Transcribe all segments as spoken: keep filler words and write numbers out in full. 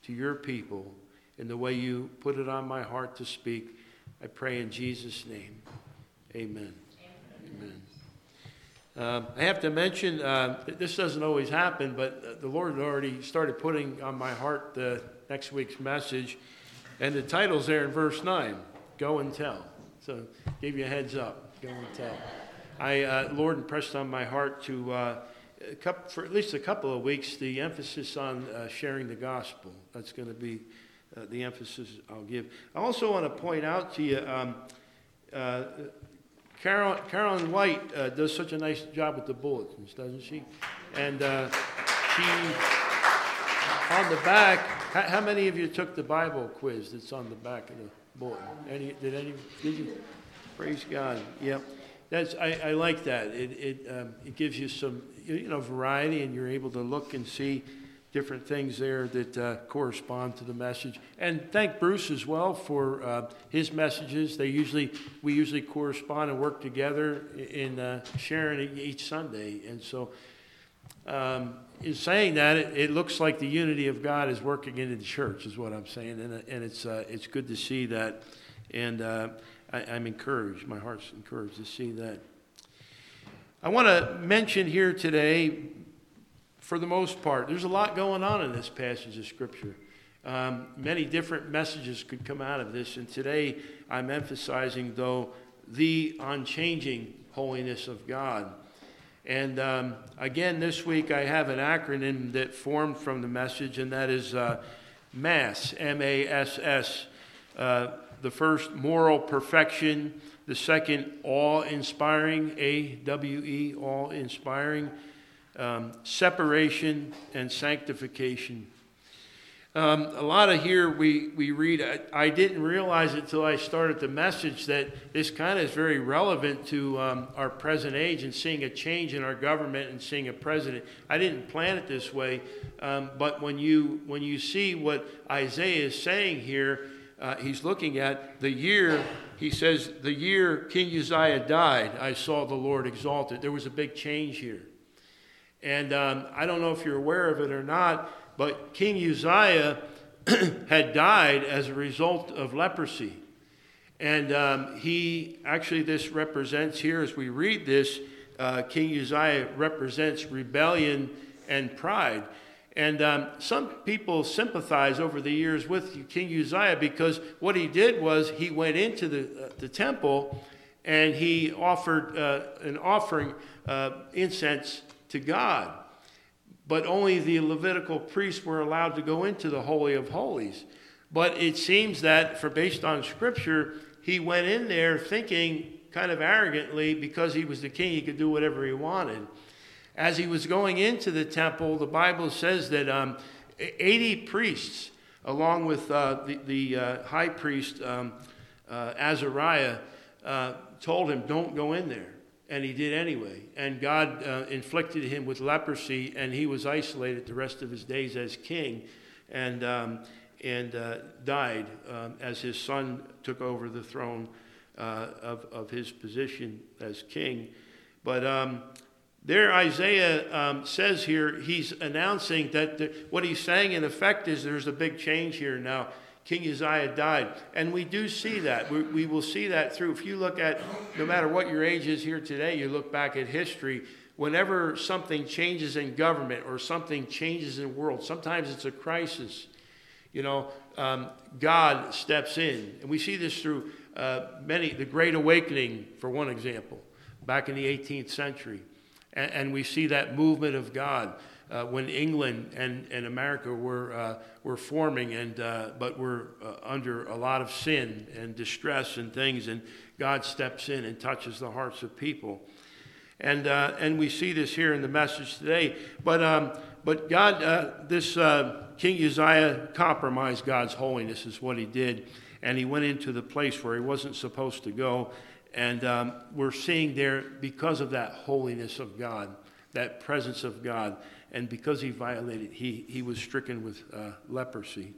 to your people in the way you put it on my heart to speak. I pray in Jesus' name. Amen. Amen. Um, I have to mention, uh, this doesn't always happen, but the Lord already started putting on my heart the next week's message. And the title's there in verse nine, Go and Tell. So give you a heads up, Go and Tell. I, uh, Lord impressed on my heart to, uh, a couple, for at least a couple of weeks, the emphasis on uh, sharing the gospel. That's going to be uh, the emphasis I'll give. I also want to point out to you, um, uh, Carol, Carolyn White uh, does such a nice job with the bulletins, doesn't she? And uh, she, on the back, how, how many of you took the Bible quiz that's on the back of the bulletin? Any, did any, did you? Praise God, yep. That's, I, I like that. It, it, um, it gives you some, you know, variety, and you're able to look and see different things there that uh, correspond to the message. And thank Bruce as well for uh, his messages. They usually, we usually correspond and work together in uh, sharing each Sunday. And so, um, in saying that, it, it looks like the unity of God is working into the church, is what I'm saying. And, and it's uh, it's good to see that. And uh, I, I'm encouraged. My heart's encouraged to see that. I want to mention here today, for the most part, there's a lot going on in this passage of Scripture. Um, many different messages could come out of this, and today I'm emphasizing, though, the unchanging holiness of God. And um, again, this week I have an acronym that formed from the message, and that is uh, MASS, M A S S. Uh, the first, moral perfection. The second, awe-inspiring, A W E, awe-inspiring. Um, separation and sanctification. Um, a lot of here we, we read, I, I didn't realize it until I started the message that this kind of is very relevant to um, our present age and seeing a change in our government and seeing a president. I didn't plan it this way, um, but when you when you see what Isaiah is saying here, uh, he's looking at the year, he says, the year King Uzziah died, I saw the Lord exalted. There was a big change here. And um, I don't know if you're aware of it or not, but King Uzziah had died as a result of leprosy. And um, he, actually this represents here, as we read this, uh, King Uzziah represents rebellion and pride. And um, some people sympathize over the years with King Uzziah because what he did was he went into the, uh, the temple and he offered uh, an offering, uh, incense, to God. But only the Levitical priests were allowed to go into the Holy of Holies. But it seems that, for based on Scripture, he went in there thinking kind of arrogantly because he was the king, he could do whatever he wanted. As he was going into the temple, the Bible says that um, eighty priests, along with uh, the, the uh, high priest um, uh, Azariah, uh, told him, don't go in there. And he did anyway. And God uh, inflicted him with leprosy, and he was isolated the rest of his days as king, and um, and uh, died um, as his son took over the throne uh, of, of his position as king. But um, there Isaiah um, says here, he's announcing that the, what he's saying in effect is there's a big change here now. King Uzziah died. And we do see that. We, we will see that through. If you look at, no matter what your age is here today, you look back at history, whenever something changes in government or something changes in the world, sometimes it's a crisis, you know, um, God steps in. And we see this through uh, many, the Great Awakening, for one example, back in the eighteenth century. And, and we see that movement of God. Uh, when England and, and America were uh, were forming, and uh, but were uh, under a lot of sin and distress and things, and God steps in and touches the hearts of people, and uh, and we see this here in the message today. But um, but God, uh, this uh, King Uzziah compromised God's holiness, is what he did, and he went into the place where he wasn't supposed to go, and um, we're seeing there because of that holiness of God, that presence of God. And because he violated, he, he was stricken with uh, leprosy.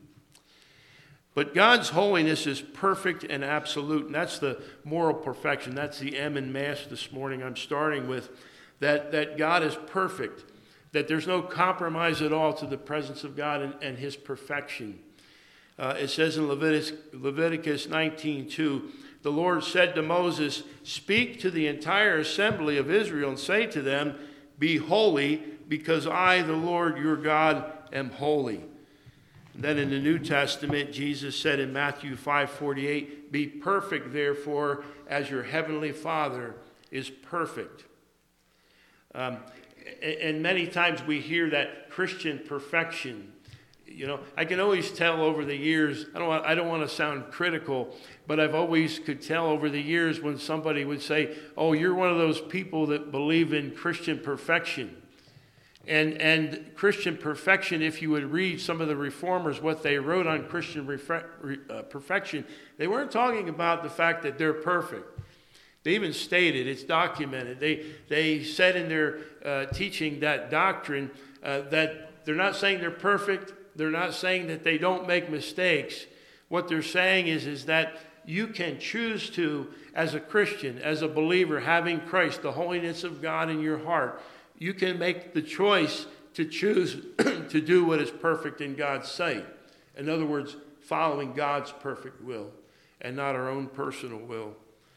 But God's holiness is perfect and absolute. And that's the moral perfection. That's the M in Mass this morning I'm starting with. That, that God is perfect. that there's no compromise at all to the presence of God and, and his perfection. Uh, it says in Leviticus, Leviticus nineteen two, the Lord said to Moses, speak to the entire assembly of Israel and say to them, be holy, because I, the Lord your God, am holy. And then in the New Testament, Jesus said in Matthew five forty-eight, be perfect, therefore, as your heavenly Father is perfect. Um, and many times we hear that Christian perfection. You know, I can always tell over the years, I don't want, I don't want to sound critical, but I've always could tell over the years when somebody would say, oh, you're one of those people that believe in Christian perfection. And and Christian perfection, if you would read some of the reformers, what they wrote on Christian refre- re, uh, perfection, they weren't talking about the fact that they're perfect. They even stated, it's documented, they, they said in their uh, teaching that doctrine uh, that they're not saying they're perfect. They're not saying that they don't make mistakes. What they're saying is, is that you can choose to, as a Christian, as a believer, having Christ, the holiness of God in your heart, you can make the choice to choose to do what is perfect in God's sight. In other words, following God's perfect will and not our own personal will.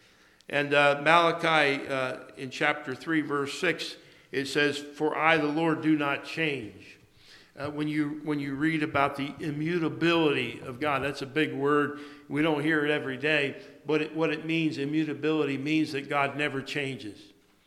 And uh, Malachi uh, in chapter three, verse six, it says, for I, the Lord, do not change. Uh, when you when you read about the immutability of God, that's a big word. We don't hear it every day, but it, what it means, immutability, means that God never changes.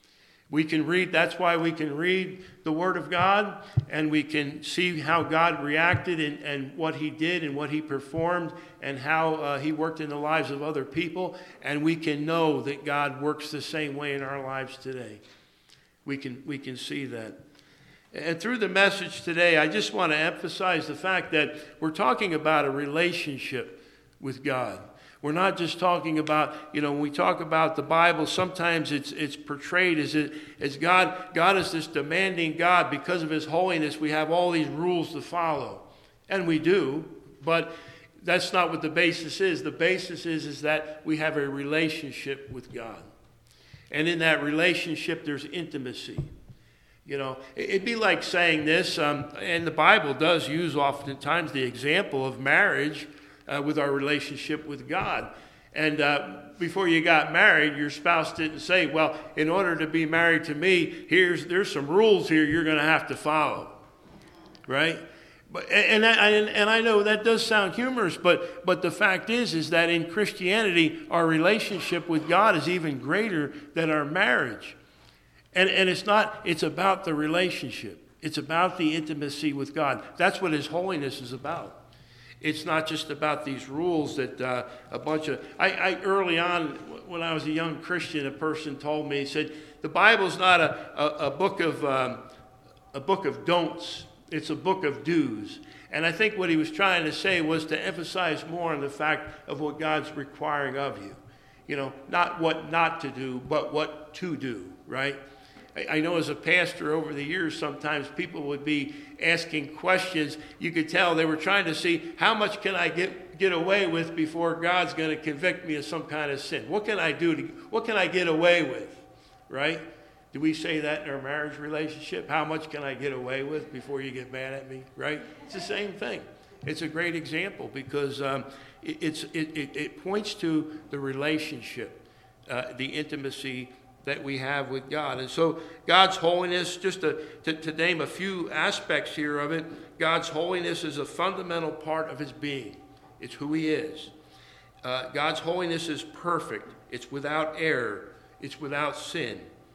We can read, that's why we can read the Word of God, and we can see how God reacted and, and what he did and what he performed and how uh, he worked in the lives of other people, and we can know that God works the same way in our lives today. We can we can see that. And through the message today, I just want to emphasize the fact that we're talking about a relationship with God. We're not just talking about, you know, when we talk about the Bible, sometimes it's it's portrayed as it, as God, God is this demanding God. Because of his holiness, we have all these rules to follow. And we do, but that's not what the basis is. The basis is, is that we have a relationship with God. And in that relationship, there's intimacy. You know, it'd be like saying this, um, and the Bible does use oftentimes the example of marriage uh, with our relationship with God. And uh, before you got married, your spouse didn't say, well, in order to be married to me, here's there's some rules here you're going to have to follow, right? But and I, and I know that does sound humorous, but but the fact is is that in Christianity, our relationship with God is even greater than our marriage. And and it's not, it's about the relationship. It's about the intimacy with God. That's what his holiness is about. It's not just about these rules that uh, a bunch of, I, I early on, when I was a young Christian, a person told me, he said, the Bible's not a, a, a book of um, a book of don'ts. It's a book of do's. And I think what he was trying to say was to emphasize more on the fact of what God's requiring of you. You know, not what not to do, but what to do, right? I know as a pastor over the years, sometimes people would be asking questions. You could tell they were trying to see, how much can I get, get away with before God's going to convict me of some kind of sin? What can I do? To, what can I get away with? Right? Do we say that in our marriage relationship? How much can I get away with before you get mad at me? Right? It's the same thing. It's a great example because um, it, it's, it, it, it points to the relationship, uh, the intimacy that we have with God. And so God's holiness, just to, to, to name a few aspects here of it, God's holiness is a fundamental part of his being. It's who he is. Uh, God's holiness is perfect. It's without error. It's without sin.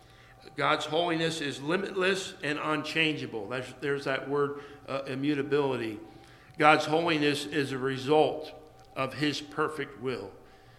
God's holiness is limitless and unchangeable. That's, there's that word, uh, immutability. God's holiness is a result of his perfect will.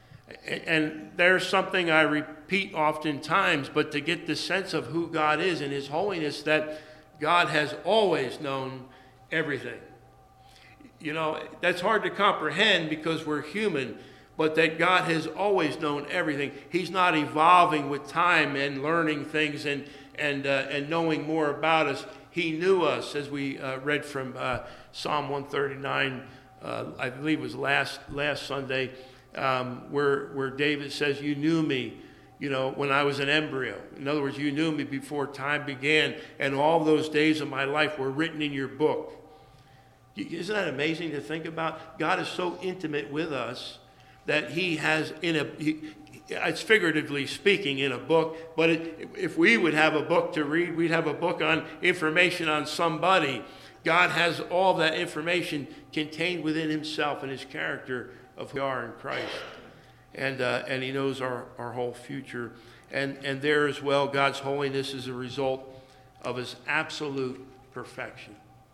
And there's something I repeat oftentimes, but to get the sense of who God is and his holiness, that God has always known everything. You know, that's hard to comprehend because we're human, but that God has always known everything. He's not evolving with time and learning things and and uh, and knowing more about us. He knew us, as we uh, read from uh, Psalm one thirty-nine, uh, I believe it was last last Sunday. Um, where where David says, you knew me, you know, when I was an embryo. In other words, you knew me before time began, and all those days of my life were written in your book. Isn't that amazing to think about? God is so intimate with us that he has in a, he, it's figuratively speaking in a book, but it, if we would have a book to read, we'd have a book on information on somebody. God has all that information contained within himself and his character of who we are in Christ. And uh, and he knows our, our whole future. And, and there as well, God's holiness is a result of his absolute perfection.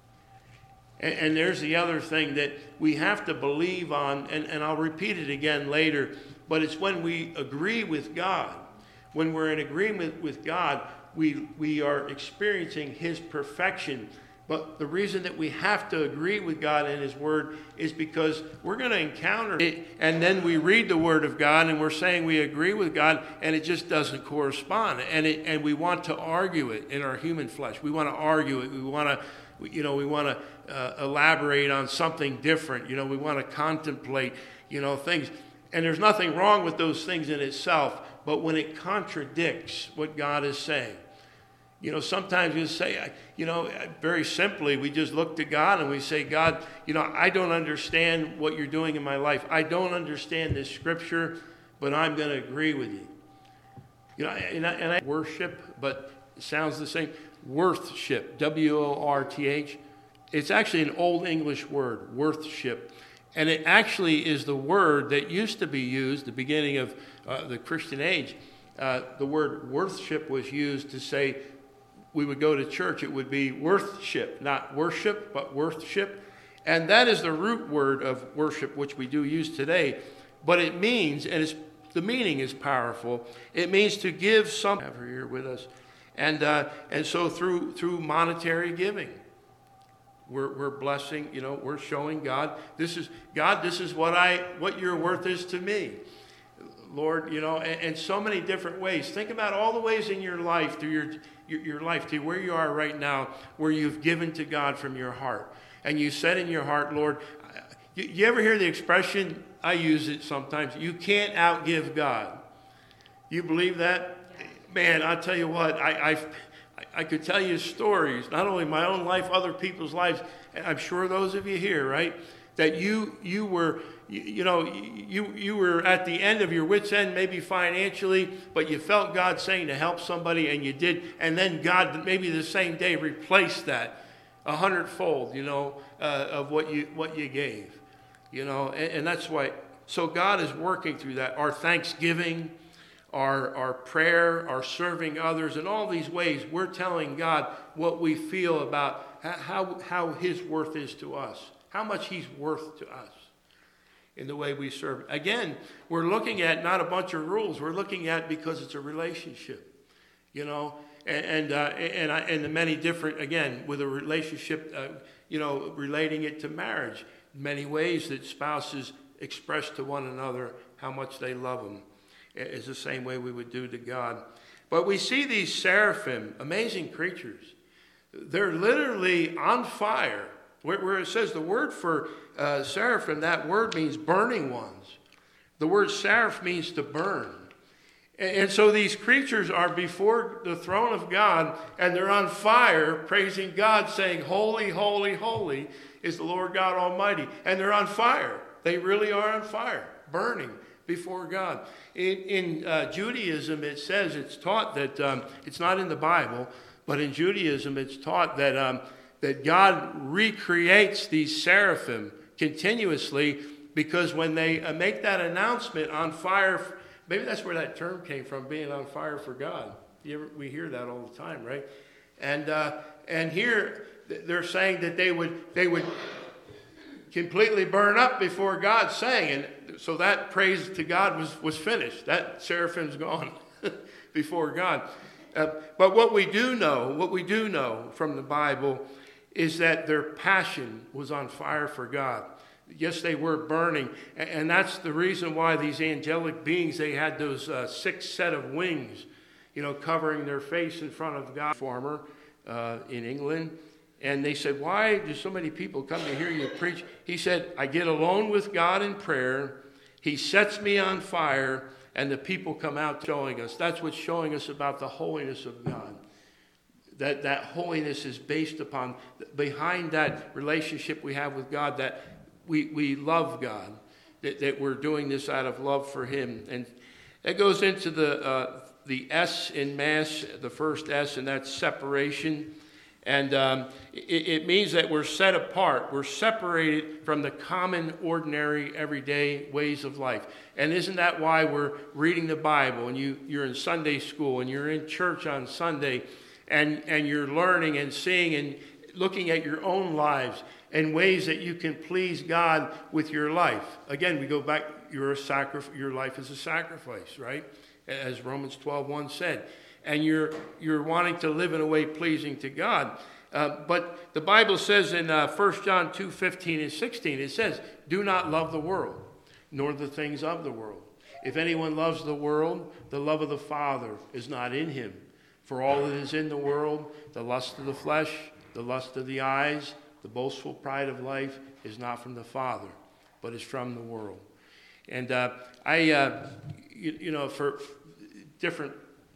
And, and there's the other thing that we have to believe on, and, and I'll repeat it again later, but it's when we agree with God. When we're in agreement with God, we, we are experiencing his perfection. But the reason that we have to agree with God and his word is because we're going to encounter it, and then we read the word of God and we're saying we agree with God, and it just doesn't correspond. And it, and we want to argue it in our human flesh. We want to argue it. We want to, you know, we want to uh, elaborate on something different. You know, we want to contemplate, you know, things. And there's nothing wrong with those things in itself, but when it contradicts what God is saying. You know, sometimes you say, you know, very simply, we just look to God and we say, God, you know, I don't understand what you're doing in my life. I don't understand this scripture, but I'm going to agree with you. You know, and I, and I worship, but it sounds the same. Worthship, W O R T H. It's actually an Old English word, worthship. And it actually is the word that used to be used, the beginning of uh, the Christian age. Uh, the word worthship was used to say, we would go to church, it would be worthship, not worship, but worthship. And that is the root word of worship, which we do use today. But it means, and it's, the meaning is powerful, it means to give something. Have her here with us. And uh, and so through through monetary giving, we're we're blessing, you know, we're showing God, this is, God, this is what I what your worth is to me. Lord, you know, and, and so many different ways. Think about all the ways in your life, through your, your your life, to where you are right now, where you've given to God from your heart. And you said in your heart, Lord, you, you ever hear the expression, I use it sometimes, you can't outgive God. You believe that? Man, I'll tell you what, I, I, I could tell you stories, not only my own life, other people's lives, and I'm sure those of you here, right, that you you were... You, you know, you you were at the end of your wit's end, maybe financially, but you felt God saying to help somebody, and you did. And then God, maybe the same day, replaced that a hundredfold, you know, uh, of what you what you gave, you know. And, and that's why. So God is working through that. Our thanksgiving, our our prayer, our serving others, in all these ways, we're telling God what we feel about how how His worth is to us, how much He's worth to us. In the way we serve. Again, we're looking at not a bunch of rules. We're looking at because it's a relationship, you know, and and uh, and, I, and the many different, again, with a relationship, uh, you know, relating it to marriage. Many ways that spouses express to one another how much they love them is the same way we would do to God. But we see these seraphim, amazing creatures. They're literally on fire. Where it says the word for uh, seraphim, that word means burning ones. The word seraph means to burn. And, and so these creatures are before the throne of God, and they're on fire, praising God, saying, holy, holy, holy is the Lord God Almighty. And they're on fire. They really are on fire, burning before God. In, in uh, Judaism, it says, it's taught that, um, it's not in the Bible, but in Judaism, it's taught that... Um, that God recreates these seraphim continuously, because when they uh, make that announcement on fire, maybe that's where that term came from, being on fire for God. You ever, we hear that all the time, right? And uh, and here they're saying that they would they would completely burn up before God, saying, and so that praise to God was was finished. That seraphim's gone before God. Uh, but what we do know, what we do know from the Bible, is that their passion was on fire for God. Yes, they were burning. And that's the reason why these angelic beings, they had those uh, six set of wings, you know, covering their face in front of God. Farmer uh, in England. And they said, why do so many people come to hear you preach? He said, I get alone with God in prayer. He sets me on fire. and the people come out showing us. That's what's showing us about the holiness of God. That that holiness is based upon, behind that relationship we have with God, that we, we love God, that, that we're doing this out of love for him. And that goes into the uh, the S in Mass, the first S, and that's separation. And um, it, it means that we're set apart. We're separated from the common, ordinary, everyday ways of life. And isn't that why we're reading the Bible, and you, you're in Sunday school, and you're in church on Sunday, and, and you're learning and seeing and looking at your own lives and ways that you can please God with your life. Again, we go back, you're a sacrif- your life is a sacrifice, right? As Romans twelve one said. And you're you're wanting to live in a way pleasing to God. Uh, but the Bible says in uh, First John two fifteen and sixteen, it says, do not love the world, nor the things of the world. If anyone loves the world, the love of the Father is not in him. For all that is in the world, the lust of the flesh, the lust of the eyes, the boastful pride of life, is not from the Father, but is from the world. And uh, I, uh, you, you know, for different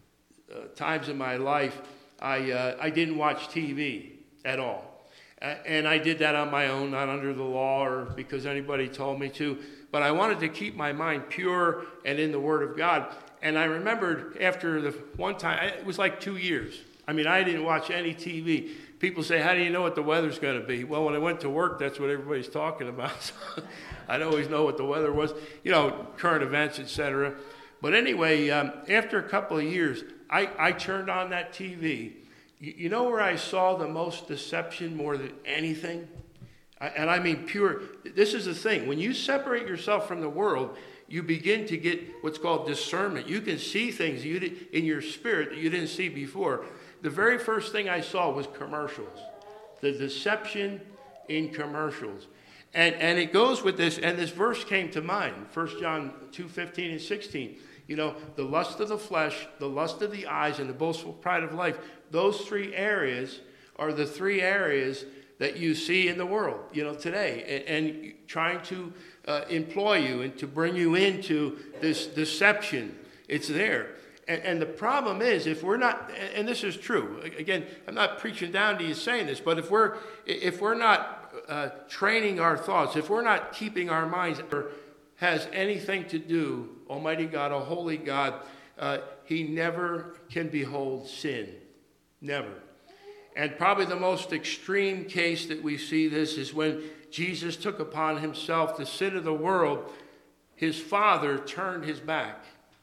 Uh, times in my life, I uh, I didn't watch T V at all, uh, and I did that on my own, not under the law or because anybody told me to. But I wanted to keep my mind pure and in the Word of God. And I remembered after the one time, it was like two years. I mean, I didn't watch any T V. People say, "How do you know what the weather's going to be?" Well, when I went to work, that's what everybody's talking about. So I'd always know what the weather was, you know, current events, et cetera. But anyway, um, after a couple of years, I, I turned on that T V. You, you know where I saw the most deception more than anything? I, and I mean pure. This is the thing. When you separate yourself from the world, you begin to get what's called discernment. You can see things you did, in your spirit that you didn't see before. The very first thing I saw was commercials. The deception in commercials. And, and it goes with this, and this verse came to mind, First John two fifteen and sixteen. You know, the lust of the flesh, the lust of the eyes, and the boastful pride of life. Those three areas are the three areas that you see in the world, you know, today. And, and trying to uh, employ you and to bring you into this deception. It's there. And, and the problem is, if we're not, and this is true, again, I'm not preaching down to you saying this, but if we're, if we're not uh, training our thoughts, if we're not keeping our minds, has anything to do, Almighty God, a holy God, uh, he never can behold sin. Never. And probably the most extreme case that we see this is when Jesus took upon himself the sin of the world, his Father turned his back.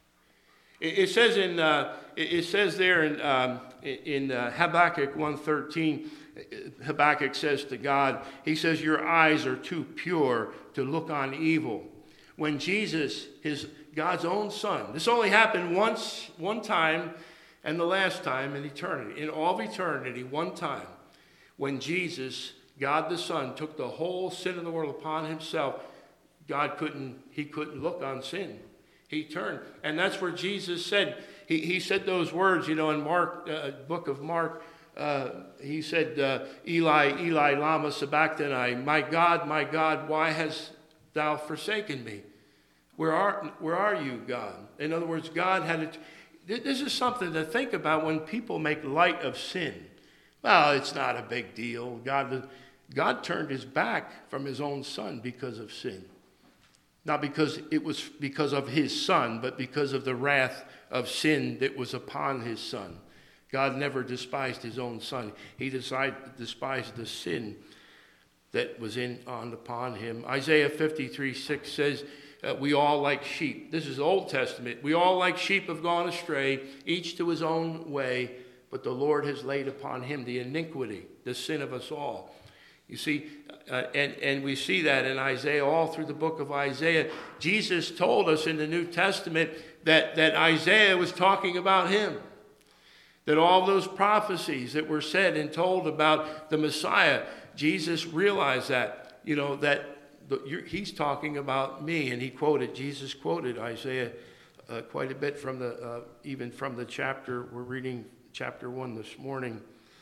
It, it says in uh, it, it says there in um, in uh, Habakkuk one thirteen, Habakkuk says to God, he says, your eyes are too pure to look on evil. When Jesus, his God's own son, this only happened once, one time, and the last time in eternity, in all of eternity, one time, when Jesus, God the Son, took the whole sin of the world upon himself, God couldn't, he couldn't look on sin. He turned. And that's where Jesus said, he, he said those words, you know, in Mark, uh, book of Mark, uh, he said, uh, Eli, Eli, lama sabachthani, my God, my God, why has thou forsaken me? Where are where are you, God? In other words, God had it. This is something to think about when people make light of sin. Well, it's not a big deal. God, God turned his back from his own son because of sin. Not because it was because of his son, but because of the wrath of sin that was upon his son. God never despised his own son. He decided, despised the sin that was in on upon him. Isaiah fifty-three six says, uh, we all like sheep. This is Old Testament. We all like sheep have gone astray, each to his own way, but the Lord has laid upon him the iniquity, the sin of us all. You see, uh, and, and we see that in Isaiah, all through the book of Isaiah. Jesus told us in the New Testament that, that Isaiah was talking about him. That all those prophecies that were said and told about the Messiah, Jesus realized that, you know, that the, you're, he's talking about me. And he quoted, Jesus quoted Isaiah uh, quite a bit from the, uh, even from the chapter, we're reading chapter one this morning.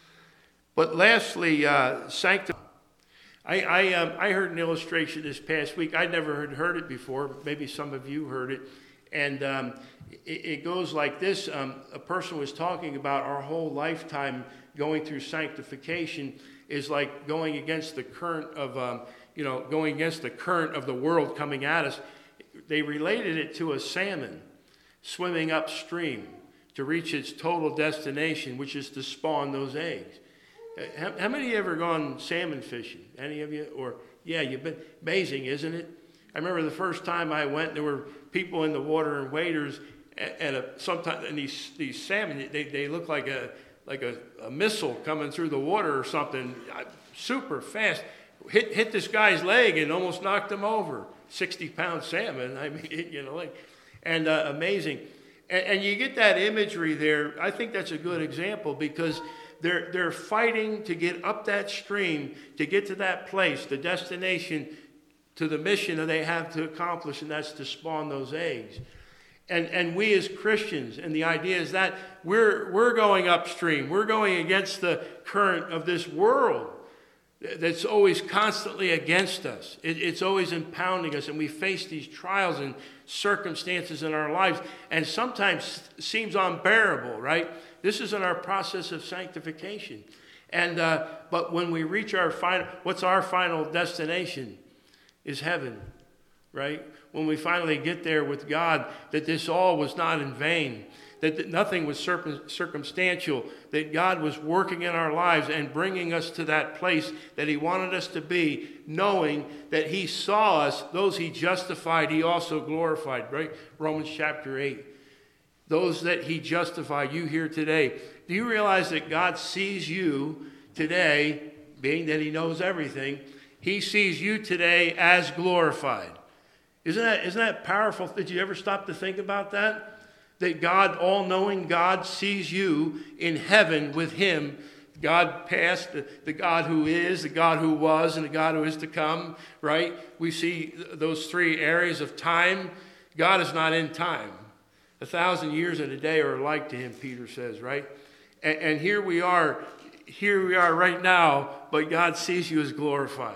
But lastly, uh, sanctify. I I, um, I heard an illustration this past week. I'd never heard, heard it before. Maybe some of you heard it. And um, it, it goes like this. Um, a person was talking about our whole lifetime going through sanctification is like going against the current of, um, you know, going against the current of the world coming at us. They related it to a salmon swimming upstream to reach its total destination, which is to spawn those eggs. How, how many of you ever gone salmon fishing? Any of you? Or, yeah, you've been, amazing, isn't it? I remember the first time I went, there were people in the water and waders, and a, sometimes, and these, these salmon, they, they look like a, like a, a missile coming through the water or something, super fast. Hit, hit this guy's leg and almost knocked him over. sixty pound salmon, I mean, you know, like, and uh, amazing. And, and you get that imagery there. I think that's a good example because they're, they're fighting to get up that stream, to get to that place, the destination, to the mission that they have to accomplish, and that's to spawn those eggs. And, and we as Christians, and the idea is that we're, we're going upstream. We're going against the current of this world that's always constantly against us. It, it's always impounding us, and we face these trials and circumstances in our lives, and sometimes seems unbearable, right? This is in our process of sanctification. And uh, but when we reach our final, what's our final destination? Is heaven, right? When we finally get there with God, that this all was not in vain, that, that nothing was circum, circumstantial, that God was working in our lives and bringing us to that place that he wanted us to be, knowing that he saw us, those he justified, he also glorified, right? Romans chapter eight. Those that he justified, you here today. Do you realize that God sees you today, being that he knows everything, he sees you today as glorified? Isn't that, isn't that powerful? Did you ever stop to think about that? That God, all-knowing God, sees you in heaven with him. God past, the, the God who is, the God who was, and the God who is to come, right? We see those three areas of time. God is not in time. A thousand years and a day are alike to him, Peter says, right? And, and here we are, here we are right now, but God sees you as glorified.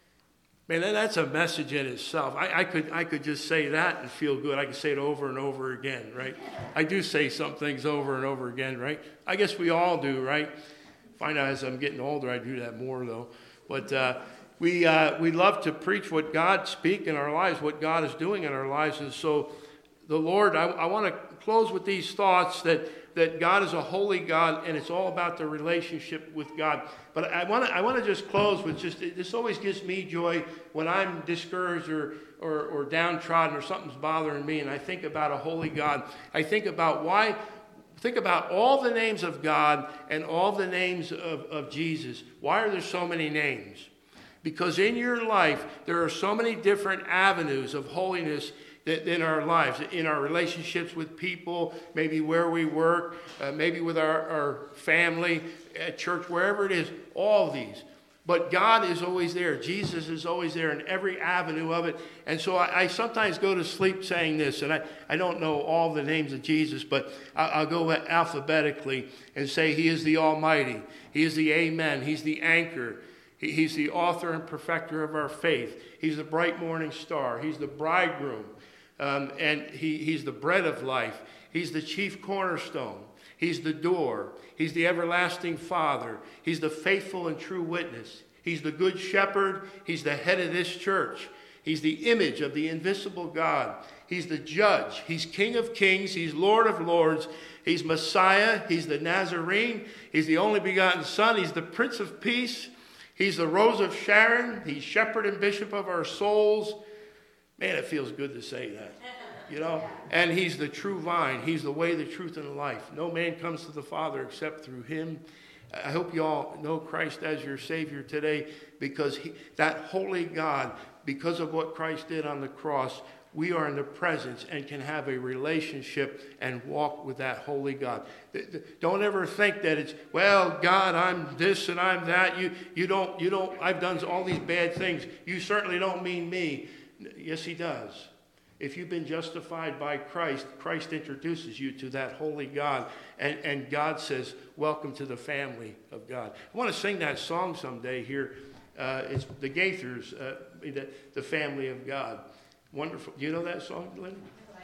Man, that's a message in itself. I, I could I could just say that and feel good. I could say it over and over again, right? I do say some things over and over again, right? I guess we all do, right? Find out as I'm getting older, I do that more, though. But uh, we uh, we love to preach what God speaks in our lives, what God is doing in our lives. And so the Lord, I, I want to close with these thoughts that that God is a holy God, and it's all about the relationship with God. But I want to I want to just close with just, this always gives me joy when I'm discouraged or, or, or downtrodden or something's bothering me, and I think about a holy God. I think about why, think about all the names of God and all the names of, of Jesus. Why are there so many names? Because in your life, there are so many different avenues of holiness that in our lives, in our relationships with people, maybe where we work, uh, maybe with our, our family, at church, wherever it is, all of these. But God is always there. Jesus is always there in every avenue of it. And so I, I sometimes go to sleep saying this, and I, I don't know all the names of Jesus, but I, I'll go alphabetically and say he is the Almighty. He is the Amen. He's the anchor. He, he's the author and perfecter of our faith. He's the bright morning star. He's the bridegroom. Um, and he, he's the bread of life. He's the chief cornerstone. He's the door. He's the everlasting Father. He's the faithful and true witness. He's the good shepherd. He's the head of this church. He's the image of the invisible God. He's the judge. He's King of kings. He's Lord of lords. He's Messiah. He's the Nazarene. He's the only begotten Son. He's the Prince of Peace. He's the Rose of Sharon. He's shepherd and bishop of our souls. Man, it feels good to say that, you know. And he's the true vine. He's the way, the truth, and the life. No man comes to the Father except through him. I hope you all know Christ as your Savior today, because he, that holy God, because of what Christ did on the cross, we are in the presence and can have a relationship and walk with that holy God. Don't ever think that it's, well, God, I'm this and I'm that. You, you don't, you don't, I've done all these bad things. You certainly don't mean me. Yes, he does. If you've been justified by Christ, Christ introduces you to that holy God. And, and God says, welcome to the family of God. I want to sing that song someday here. Uh, it's the Gaithers, uh, the, the family of God. Wonderful. Do you know that song, Linda? I don't think I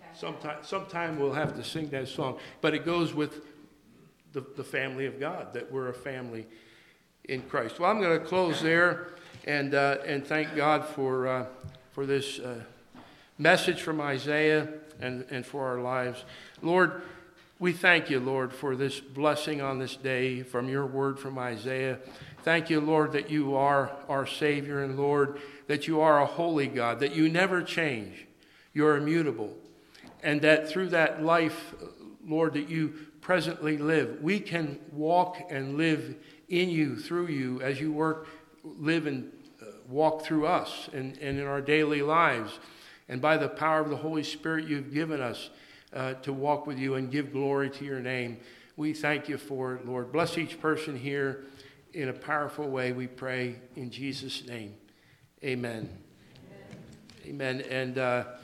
Sometime, sometime we'll have to sing that song. But it goes with the, the family of God, that we're a family in Christ. Well, I'm going to close there and uh, and thank God for uh, for this uh, message from Isaiah and, and for our lives. Lord, we thank you, Lord, for this blessing on this day from your word from Isaiah. Thank you, Lord, that you are our Savior, and Lord, that you are a holy God, that you never change. You're immutable. And that through that life, Lord, that you presently live, we can walk and live in you, through you, as you work, live and uh, walk through us and, and in our daily lives. And by the power of the Holy Spirit you've given us uh, to walk with you and give glory to your name. We thank you for it, Lord. Bless each person here in a powerful way, we pray in Jesus' name. Amen. Amen. Amen. And uh,